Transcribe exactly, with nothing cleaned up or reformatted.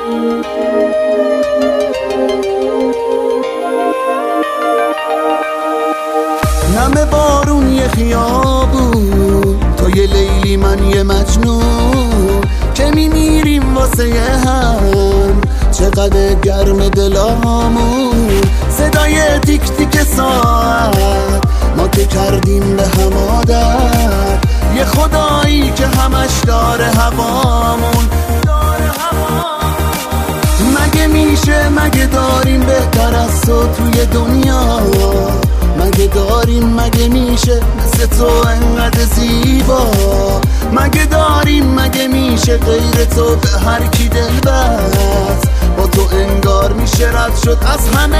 نم بارون یه خیابون، تو یه لیلی من یه مجنون، که میمیریم واسه هم، چقدر گرم دلامون. صدای تیک تیک ساعت ما که کردیم به هم عادت، یه خدایی که همش داره هوامون. مگه میشه، مگه داریم بهتر از تو توی دنیا؟ مگه داریم، مگه میشه مثل تو انقدر زیبا؟ مگه داریم، مگه میشه غیر تو به هر کی دل بست؟ با تو انگار میشه رد شد از همه